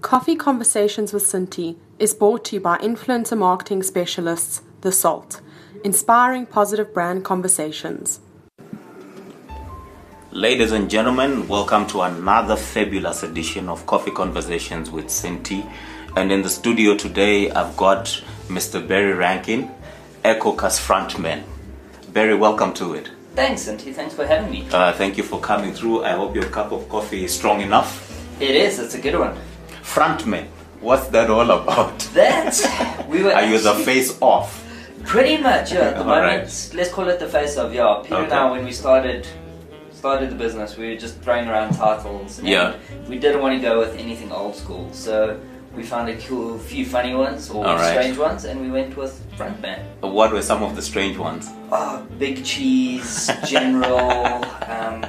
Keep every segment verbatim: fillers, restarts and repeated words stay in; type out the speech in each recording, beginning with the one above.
Coffee Conversations with Cinti is brought to you by influencer marketing specialists, The Salt, inspiring positive brand conversations. Ladies and gentlemen, welcome to another fabulous edition of Coffee Conversations with Cinti. And in the studio today, I've got Mister Barry Rankin, EchoCast frontman. Barry, welcome to it. Thanks, Cinti. Thanks for having me. Uh, thank you for coming through. I hope your cup of coffee is strong enough. It is. It's a good one. Frontman, what's that all about? That we were. Are you the face off? Pretty much, yeah. At the All moment, right. let's call it the face of. Yeah, Peter Okay. and I, when we started started the business, we were just throwing around titles. And Yeah. We didn't want to go with anything old school, so we found a cool few funny ones or All right. strange ones, and we went with frontman. What were some of the strange ones? Oh, Big Cheese, General, um,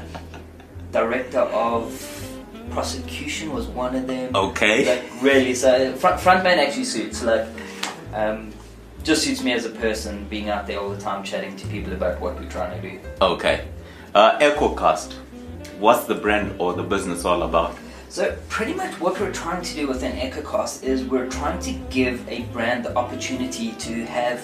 Director of Prosecution was one of them. Okay. Like really, so front frontman actually suits. Like, um, just suits me as a person, being out there all the time, chatting to people about what we're trying to do. Okay. Uh, EchoCast, what's the brand or the business all about? So pretty much what we're trying to do within EchoCast is we're trying to give a brand the opportunity to have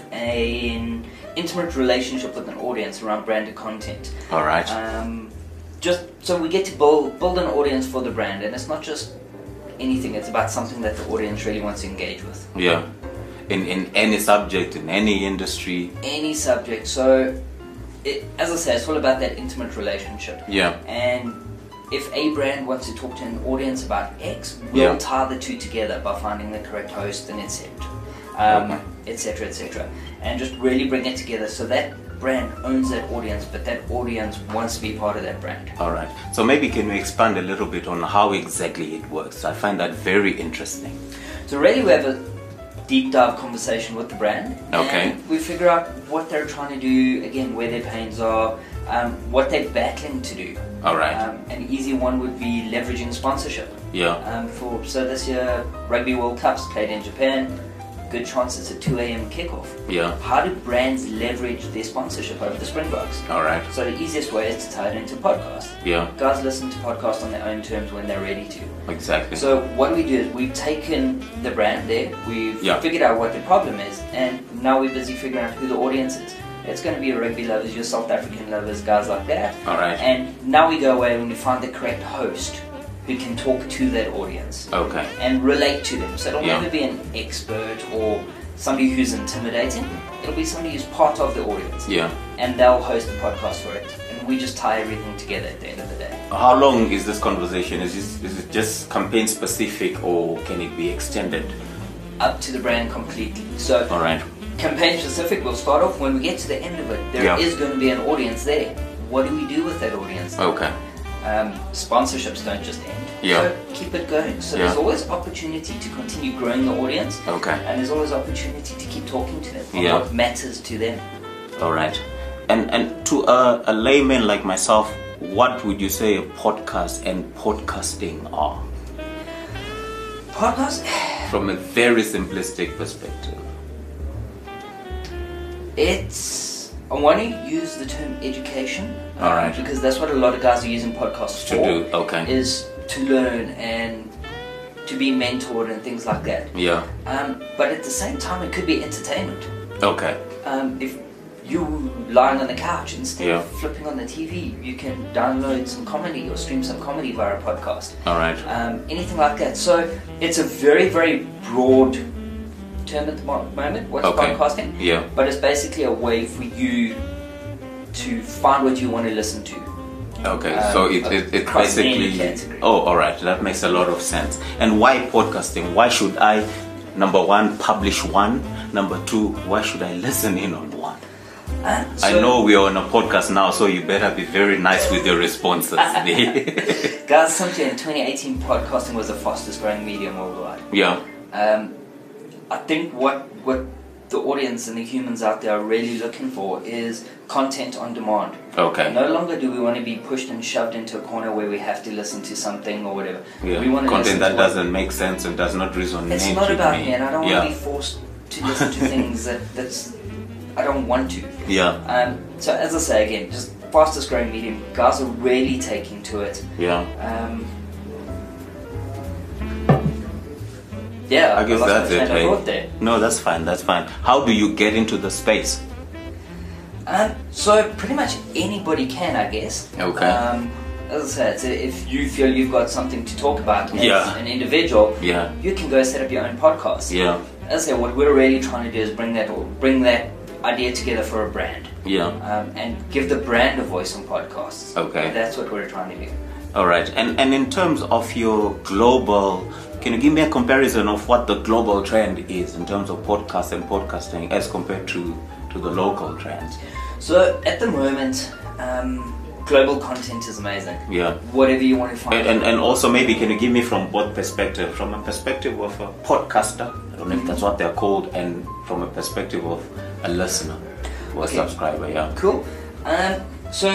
an intimate relationship with an audience around branded content. All right. Um, just so we get to build build an audience for the brand, and it's not just anything. It's about something that the audience really wants to engage with. Yeah. In in any subject, in any industry. Any subject. So, it, as I say, it's all about that intimate relationship. Yeah. And if a brand wants to talk to an audience about X, we'll Yeah. tie the two together by finding the correct host and et cetera, um, Okay. et cetera, et cetera, and just really bring it together so that brand owns that audience, but that audience wants to be part of that brand. All right. So maybe can you expand a little bit on how exactly it works? I find that very interesting. So really, we have a deep dive conversation with the brand. Okay. And we figure out what they're trying to do, again, where their pains are, um, what they're battling to do. All right. Um, an easy one would be leveraging sponsorship. Yeah. Um, for so this year, Rugby World Cups played in Japan. Good chance it's a two a.m. kickoff. Yeah. How do brands leverage their sponsorship over the Springboks? All right. So the easiest way is to tie it into podcast. Yeah. Guys listen to podcasts on their own terms when they're ready to. Exactly. So what we do is we've taken the brand there, we've Yeah. figured out what the problem is, and now we're busy figuring out who the audience is. It's going to be your rugby lovers, your South African lovers, guys like that. All right. And now we go away and we find the correct host who can talk to that audience Okay. and relate to them. So it'll Yeah. never be an expert or somebody who's intimidating. It'll be somebody who's part of the audience. Yeah. And they'll host the podcast for it. And we just tie everything together at the end of the day. How long is this conversation? Is this, is it just campaign specific or can it be extended? Up to the brand completely. So All right. campaign specific, we'll start off when we get to the end of it. There Yeah. is going to be an audience there. What do we do with that audience? Okay. Um, sponsorships don't just end. Yeah. So keep it going. So Yeah. there's always opportunity to continue growing the audience. Okay. And there's always opportunity to keep talking to them on Yeah. what matters to them. All right. And and to a, a layman like myself, what would you say a podcast and podcasting are? Podcast, From a very simplistic perspective. it's, I want to use the term education. um, All right. Because that's what a lot of guys are using podcasts To for. do, okay. Is to learn and to be mentored and things like that. Yeah. Um, but at the same time, it could be entertainment. Okay. Um, if you lying on the couch instead Yeah. of flipping on the T V, you can download some comedy or stream some comedy via a podcast. All right. Um, anything like that. So it's a very, very broad term at the mo- moment. What's Okay. podcasting? Yeah. But it's basically a way for you to find what you want to listen to. Okay, Um, so it, it, it's across any basically... category. Oh, all right. That makes a lot of sense. And why podcasting? Why should I, number one, publish one? Number two, why should I listen in on one? Uh, I so- know we're on a podcast now, so you better be very nice with your responses. Guys, something in twenty eighteen, podcasting was the fastest growing medium worldwide. Yeah. Um, I think what what the audience and the humans out there are really looking for is content on demand. Okay. No longer do we want to be pushed and shoved into a corner where we have to listen to something or whatever. Yeah. We want to Content listen that to what- doesn't make sense and does not resonate It's not with about me. me, and I don't yeah. want to be forced to listen to things that that's I don't want to. Yeah. Um, so as I say again, just fastest growing medium. Guys are really taking to it. Yeah. Um, Yeah, I guess lost my that's train it. of Hey? thought there. No, that's fine. That's fine. How do you get into the space? Um, so pretty much anybody can, I guess. Okay. Um, as I said, so if you feel you've got something to talk about as Yeah. an individual, Yeah. you can go set up your own podcast. Yeah. As I say, what we're really trying to do is bring that bring that idea together for a brand, Yeah. um, and give the brand a voice on podcasts. Okay. That's what we're trying to do. All right. And and in terms of your global, can you give me a comparison of what the global trend is in terms of podcast and podcasting as compared to to the local trends? So at the moment, um, global content is amazing. Yeah. Whatever you want to find. And, and and also maybe can you give me from both perspective, from a perspective of a podcaster, I don't know if that's what they're called, and from a perspective of a listener or Okay. a subscriber, yeah. Cool. Um, so,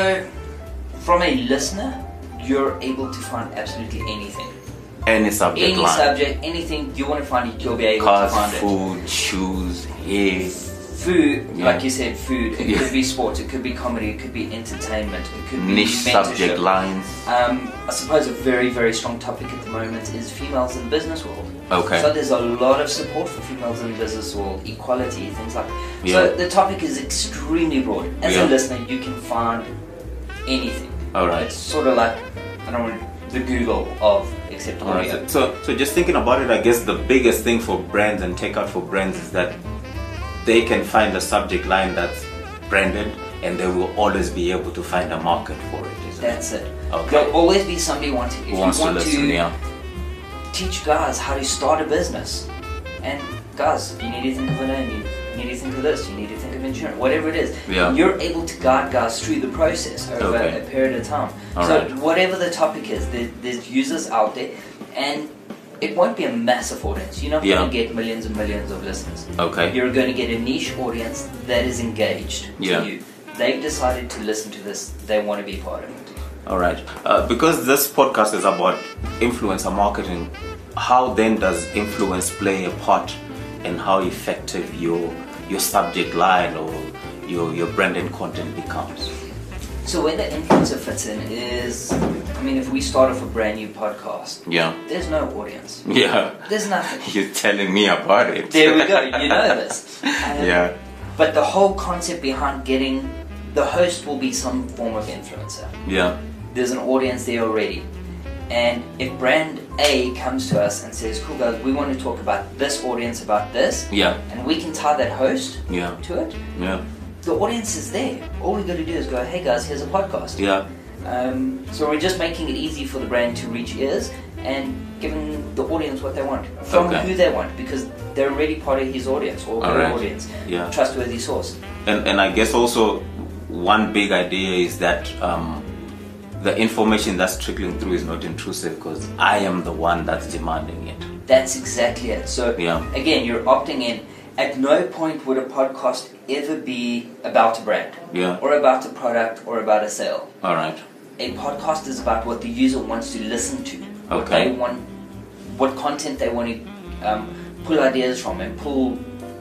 from a listener, you're able to find absolutely anything. Any subject Any line. subject, anything you want to find it, you'll be able Cars, to find it. food, shoes, hair. Food, Yeah. like you said, food. It Yeah. could be sports, it could be comedy, it could be entertainment, it could be Niche subject mentorship. lines. Um, I suppose a very, very strong topic at the moment is females in the business world. Okay. So there's a lot of support for females in the business world, equality, things like that. Yeah. So the topic is extremely broad. As Yeah. a listener, you can find anything. All right. It's sort of like, I don't know, the Google of acceptable All right. audio. So, so just thinking about it, I guess the biggest thing for brands and takeout for brands is that they can find a subject line that's branded, and they will always be able to find a market for it. Isn't it? That's it. Okay. There'll always be somebody wanting. If Who wants you want to listen? to Yeah. teach guys how to start a business, and guys, you need to think of a name. You need to think of this. You need to think of insurance. Whatever it is, Yeah. you're able to guide guys through the process over Okay. a period of time. All so right. whatever the topic is, there, there's users out there, and it won't be a massive audience. You're not Yeah. going to get millions and millions of listeners. Okay. You're going to get a niche audience that is engaged Yeah. to you. They've decided to listen to this. They want to be part of it. All right. Uh, because this podcast is about influencer marketing, how then does influence play a part in how effective your your subject line or your your branded content becomes? So where the influencer fits in is, I mean, if we start off a brand new podcast, Yeah. there's no audience. Yeah. There's nothing. You're telling me about it. There we go. You know this. Um, Yeah. But the whole concept behind getting the host will be some form of influencer. Yeah. There's an audience there already. And if brand A comes to us and says, cool guys, we want to talk about this audience about this, Yeah. and we can tie that host Yeah. to it, Yeah. the audience is there. All we got to do is go, hey guys, here's a podcast. Yeah. Um, so we're just making it easy for the brand to reach ears and giving the audience what they want from Okay. who they want, because they're already part of his audience or her Alright. audience. Yeah. Trustworthy source. And and I guess also one big idea is that um, the information that's trickling through is not intrusive because I am the one that's demanding it. That's exactly it. So Yeah. again, you're opting in. At no point would a podcast ever be about a brand Yeah. or about a product or about a sale. All right. A podcast is about what the user wants to listen to. What Okay. they want, what content they want to um, pull ideas from and pull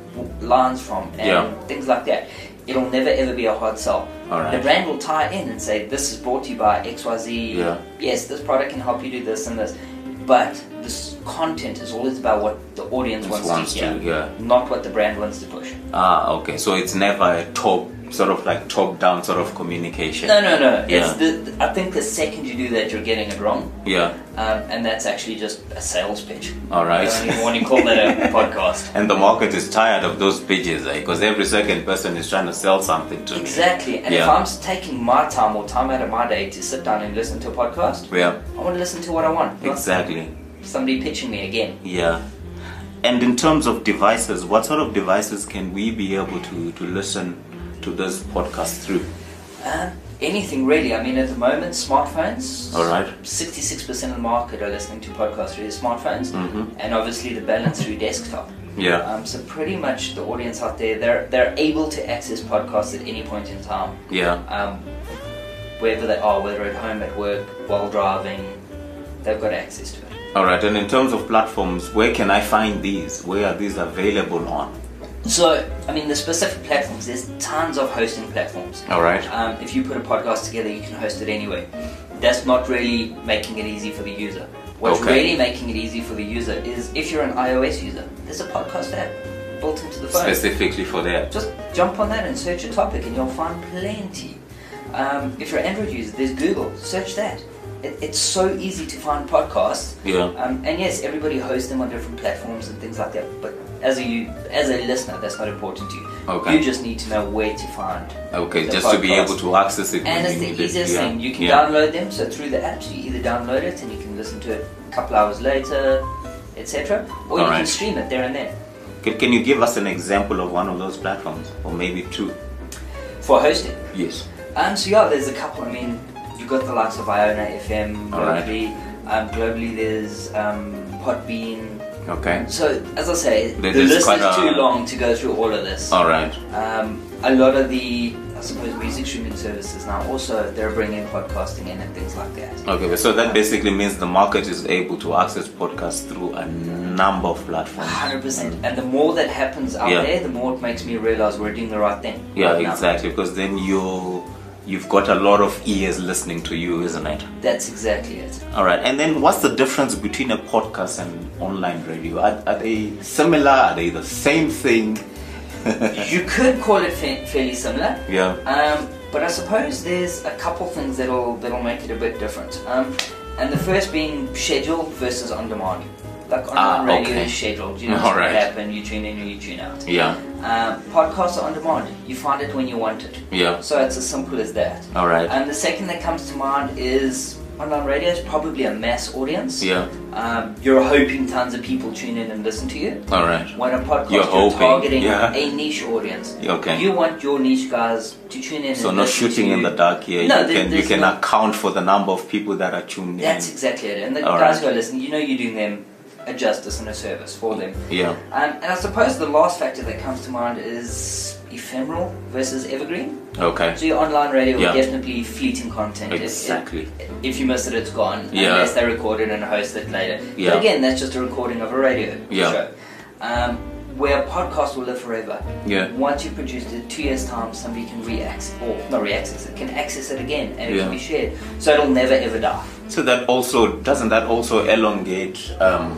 lines from and Yeah. things like that. It'll never ever be a hard sell. Alright. The brand will tie in and say, this is brought to you by X Y Z. Yeah. Yes, this product can help you do this and this. But this content is always about what the audience Just wants, wants to hear, to, yeah. not what the brand wants to push. Ah, okay. So it's never a top, sort of like top-down sort of communication. No, no, no. Yeah. It's the, I think the second you do that, you're getting it wrong. Yeah. Um, and that's actually just a sales pitch. All right. I don't even want to call that a podcast. And the market is tired of those pitches, eh? Because every second person is trying to sell something to me. Exactly. And if Yeah. I'm taking my time or time out of my day to sit down and listen to a podcast, Yeah. I want to listen to what I want. not Exactly. Somebody pitching me again. Yeah. And in terms of devices, what sort of devices can we be able to, to listen to this podcast through? Um, anything really. I mean, at the moment, smartphones. All right. sixty-six percent of the market are listening to podcasts through their smartphones, Mhm. and obviously the balance through desktop. Yeah. Um, so pretty much the audience out there, they're they're able to access podcasts at any point in time, Yeah. um, wherever they are, whether at home, at work, while driving, they've got access to it. All right. And in terms of platforms, where can I find these? Where are these available on? So, I mean, the specific platforms, there's tons of hosting platforms. All right. Um, if you put a podcast together, you can host it anyway. That's not really making it easy for the user. What's Okay. really making it easy for the user is if you're an iOS user, there's a podcast app built into the phone. Specifically for that. Just jump on that and search a topic and you'll find plenty. Um, if you're an Android user, there's Google. Search that. It, it's so easy to find podcasts. Yeah. Um, and yes, everybody hosts them on different platforms and things like that. But as a you, as a listener, that's not important to you. Okay. You just need to know where to find. Okay, the just to be podcast. able to access it. And when it's you the need it. easiest Yeah. thing. You can Yeah. download them. So through the apps, you either download it and you can listen to it a couple hours later, et cetera, or you All can right. stream it there and then. Can, can you give us an example of one of those platforms, or maybe two? For hosting. Yes. Um, so yeah, there's a couple. I mean, you've got the likes of Iona F M Alright. globally. Um, globally, there's um, Podbean. Okay. So as I say, There- the there's list quite is too a- long to go through all of this. All right. Um, a lot of the, I suppose, music streaming services now also they're bringing podcasting in and things like that. Okay. So that basically means the market is able to access podcasts through a number of platforms. one hundred percent. And the more that happens out Yeah. there, the more it makes me realize we're doing the right thing. Yeah, right now. exactly. Because then you you've got a lot of ears listening to you, isn't it? That's exactly it. All right. And then what's the difference between a podcast and online radio? Are, are they similar? Are they the same thing? You could call it fa- fairly similar. Yeah. Um, but I suppose there's a couple things that'll that'll make it a bit different. Um, and the first being scheduled versus on demand. Like online Ah, radio okay. is scheduled. You know All what's right. going to happen. You tune in or you tune out. Yeah. Um, podcasts are on demand. You find it when you want it. Yeah. So it's as simple as that. All right. And the second that comes to mind is online radio is probably a mass audience. Yeah. Um, you're hoping tons of people tune in and listen to you. All right. When a podcast, You're you're, hoping, targeting yeah. a niche audience. Okay. You want your niche guys to tune in. So and no listen shooting to in you. the dark here. No, you there- can you there's can no- account for the number of people that are tuned in. That's exactly it. And the All guys right. who are listening, you know you're doing them a justice and a service for them. Yeah. Um, and I suppose the last factor that comes to mind is ephemeral versus evergreen. Okay. So your online radio Yeah. will definitely fleeting content. If- Exactly. If, if you miss it, it's gone. Yeah. Unless they record it and host it later. Yeah. But again, that's just a recording of a radio Yeah. show. Um, where a podcast will live forever. Yeah. Once you've produced it, two years time, somebody can re-access, or not re-access it, can access it again, and it Yeah. can be shared. So it'll never ever die. So that also doesn't that also elongate um,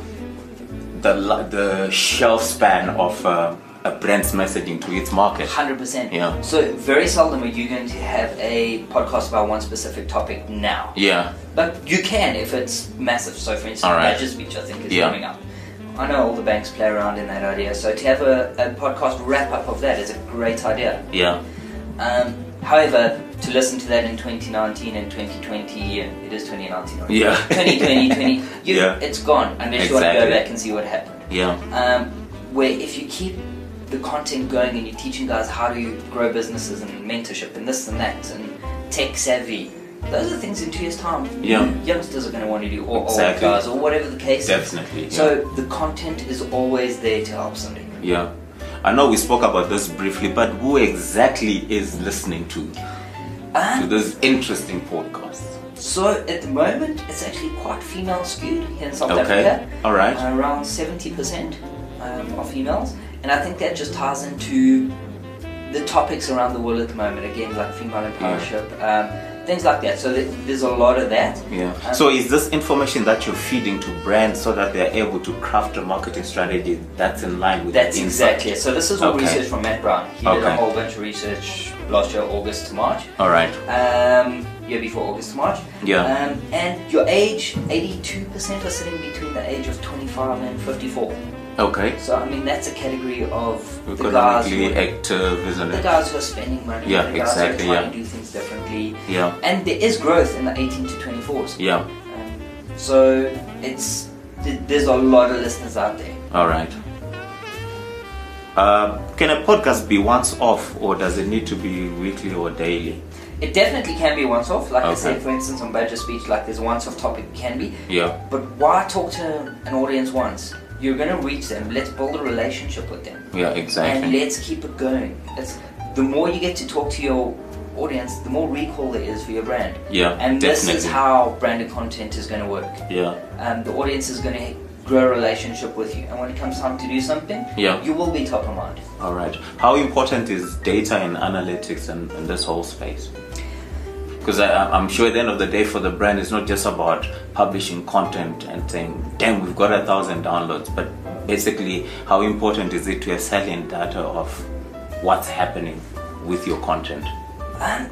the li- the shelf span of uh, a brand's messaging to its market? one hundred percent. Yeah. So very seldom are you going to have a podcast about one specific topic now. Yeah. But you can if it's massive. So for instance, All right. Badger Speech I think is Yeah. coming up. I know all the banks play around in that idea. So to have a, a podcast wrap up of that is a great idea. Yeah. Um, however, to listen to that in twenty nineteen and twenty twenty, and it is twenty nineteen, right? Yeah. twenty twenty, twenty, you, Yeah. it's gone unless you want to Exactly. go back and see what happened. Yeah. Um, where if you keep the content going and you're teaching guys how to grow businesses and mentorship and this and that and tech savvy, those are things in two years' time Yeah. youngsters are going to want to do, or Exactly. old guys, or whatever the case Definitely. is. So the content is always there to help somebody. Yeah. I know we spoke about this briefly, but who exactly is listening to to Um, this interesting podcast? so at the moment, it's actually quite female skewed here in South Okay. Africa. All right. Uh, around seventy percent um, are females, and I think that just ties into the topics around the world at the moment. Again, like female empowership, um, things like that. So th- there's a lot of that. Yeah. Um, So is this information that you're feeding to brands so that they're able to craft a marketing strategy that's in line with That's the exactly insight? it. So this is all Okay. research from Matt Brown. He did a Okay. whole bunch of research last year, August to March. All right. Um, year before August to March. Yeah. Um, and your age, eighty-two percent are sitting between the age of twenty-five and fifty-four. Okay. So I mean that's a category of the guys who Economically active, isn't the it? guys who are spending money, Yeah, the guys exactly, who are trying yeah. to do things differently. Yeah. And there is growth in the eighteen to twenty-fours. Yeah. Um, so it's th- there's a lot of listeners out there. All right. Uh, can a podcast be once off, or does it need to be weekly or daily? It definitely can be once off. Like I Okay. said, for instance, on Badger Speech, like there's once off topic can be. Yeah. But why talk to an audience once? You're going to reach them. Let's build a relationship with them. Yeah. And Exactly. let's keep it going. It's, the more you get to talk to your audience, the more recall there is for your brand. Yeah. And definitely. this is how branded content is going to work. Yeah. Um, the audience is going to grow a relationship with you. And when it comes time to do something, Yeah. you will be top of mind. All right. How important is data and analytics in, in this whole space? Because I'm sure at the end of the day for the brand, it's not just about publishing content and saying, damn, we've got a thousand downloads, but basically how important is it to have salient data of what's happening with your content? Um,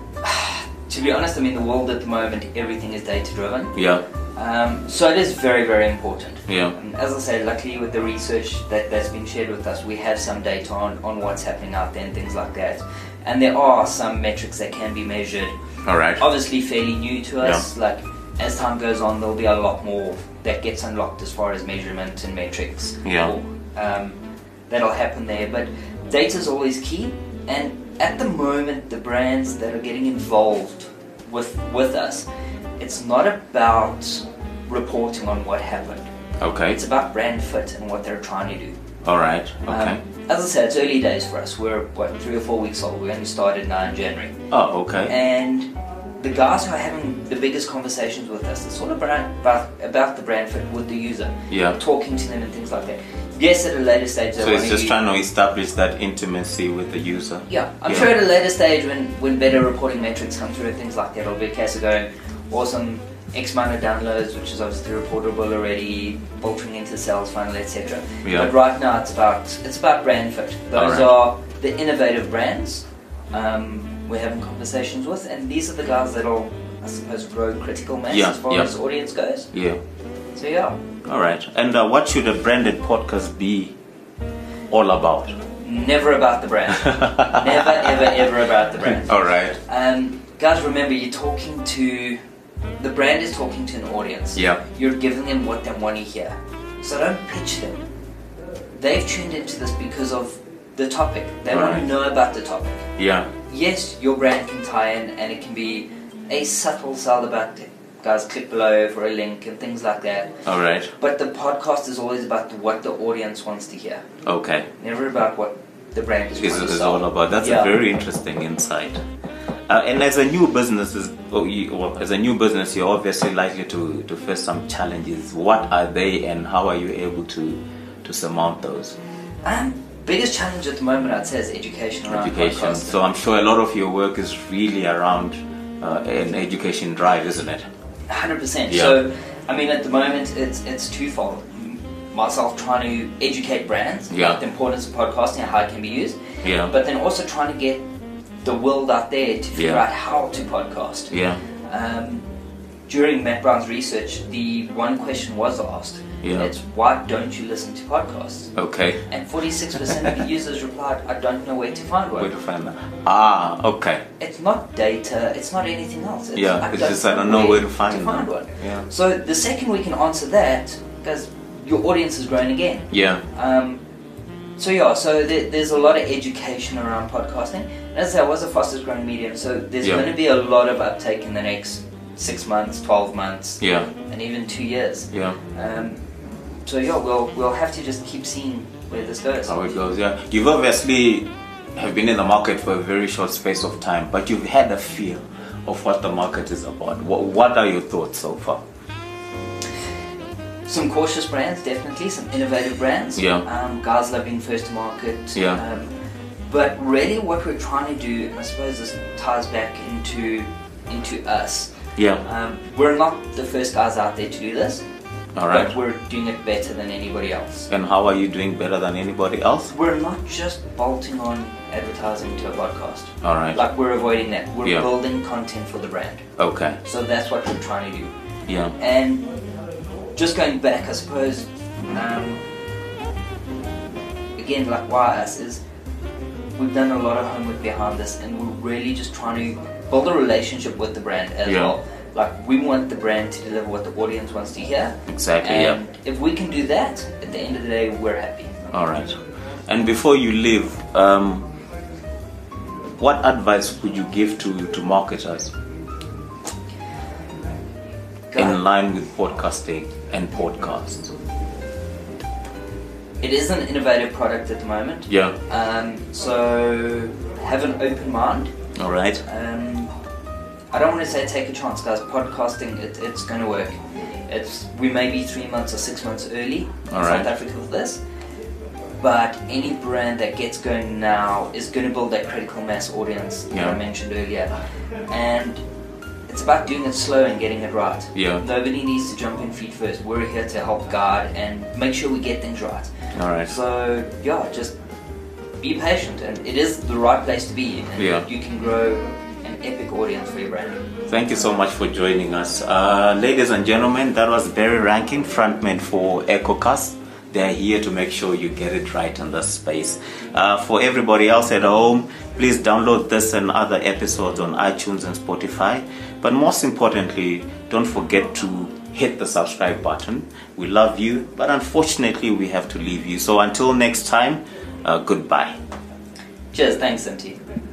to be honest, I mean, the world at the moment, everything is data driven. Yeah. Um, so it is very, very important. Yeah. And as I say, luckily with the research that, that's been shared with us, we have some data on, on what's happening out there and things like that. And there are some metrics that can be measured. All right. Obviously fairly new to us. Yeah. Like as time goes on, there'll be a lot more that gets unlocked as far as measurement and metrics. Yeah. Or, um, that'll happen there. But data is always key. And at the moment, the brands that are getting involved with with us, it's not about reporting on what happened. Okay. It's about brand fit and what they're trying to do. All right. Okay. Um, as I said, it's early days for us. We're what three or four weeks old. We only started now in January. Oh, okay. And the guys who are having the biggest conversations with us, it's all about about, about the brand fit with the user. Yeah. Talking to them and things like that. Yes, at a later stage. So it's just trying to establish that intimacy with the user. Yeah, I'm yeah. sure at a later stage when, when better reporting metrics come through and things like that, it'll be a case of going, awesome, X amount of downloads, which is obviously reportable already, filtering into the sales funnel, et cetera. Yeah. But right now it's about it's about brand fit. Those right. are the innovative brands um, we're having conversations with, and these are the guys that'll, I suppose, grow critical mass Yeah, as far yeah. as audience goes. Yeah. So yeah. All right. And uh, what should a branded podcast be all about? Never about the brand. Never, ever, ever about the brand. All right. Um, guys, remember, you're talking to, the brand is talking to an audience. Yeah. You're giving them what they want to hear. So don't pitch them. They've tuned into this because of the topic. They Right. want to know about the topic. Yeah. Yes, your brand can tie in and it can be a subtle sell about it. Guys, click below for a link and things like that. All right. But the podcast is always about what the audience wants to hear. Okay. Never about what the brand is This trying to is sell. all about. That's Yeah. a very interesting insight. Uh, and as a new business, is, or you, well, as a new business, you're obviously likely to, to face some challenges. What are they, and how are you able to to surmount those? Um, biggest challenge at the moment, I'd say, is education around Education. podcasting. So I'm sure a lot of your work is really around uh, an education drive, isn't it? one hundred percent. Yeah. So, I mean, at the moment, it's it's twofold. Myself trying to educate brands Yeah. about the importance of podcasting and how it can be used, Yeah. but then also trying to get the world out there to figure Yeah. out how to podcast. Yeah. Um, during Matt Brown's research, the one question was asked. Yeah. It's why don't you listen to podcasts? Okay. And forty-six percent of the users replied, I don't know where to find one. Where to find that? Ah, okay. It's not data, it's not anything else. It's, Yeah, it's just I don't know where to find them. one. Yeah. So the second we can answer that, because your audience has grown again. Yeah. Um, so yeah, so there, there's a lot of education around podcasting. And as I say, I was the fastest growing medium, so there's Yeah. going to be a lot of uptake in the next six months, twelve months, Yeah. and even two years. Yeah. Um, so yeah, we'll we'll have to just keep seeing where this goes. How it goes, yeah. You've obviously have been in the market for a very short space of time, but you've had a feel of what the market is about. What, what are your thoughts so far? Some cautious brands, definitely. Some innovative brands. Yeah. Um, guys love being first to market. Yeah. Um, but really, what we're trying to do, and I suppose this ties back into into us. Yeah. Um, we're not the first guys out there to do this. All right. But we're doing it better than anybody else. And how are you doing better than anybody else? We're not just bolting on advertising to a podcast. All right. Like we're avoiding that. We're Yeah. building content for the brand. Okay. So that's what we're trying to do. Yeah. And just going back, I suppose, um, again, like why us is we've done a lot of homework behind this, and we're really just trying to build a relationship with the brand as Yeah. well. Like we want the brand to deliver what the audience wants to hear. Exactly, And yeah. if we can do that, at the end of the day, we're happy. All right. And before you leave, um, what advice would you give to, to marketers in line with podcasting and podcasts? It is an innovative product at the moment. Yeah. Um, so have an open mind. All right. Um, I don't want to say take a chance, guys. Podcasting, it, it's going to work. It's we may be three months or six months early in All South right. Africa with this, but any brand that gets going now is going to build that critical mass audience that Yeah. I mentioned earlier. And it's about doing it slow and getting it right. Yeah. Nobody needs to jump in feet first. We're here to help guide and make sure we get things right. All right. So yeah, just be patient, and it is the right place to be, and Yeah. you can grow an epic audience for your brand. Thank you so much for joining us. Uh, ladies and gentlemen, that was Barry Rankin, frontman for EcoCast. They're here to make sure you get it right in this space. Uh, for everybody else at home, please download this and other episodes on iTunes and Spotify. But most importantly, don't forget to hit the subscribe button. We love you, but unfortunately we have to leave you. So until next time, uh, goodbye. Cheers, thanks, Santi.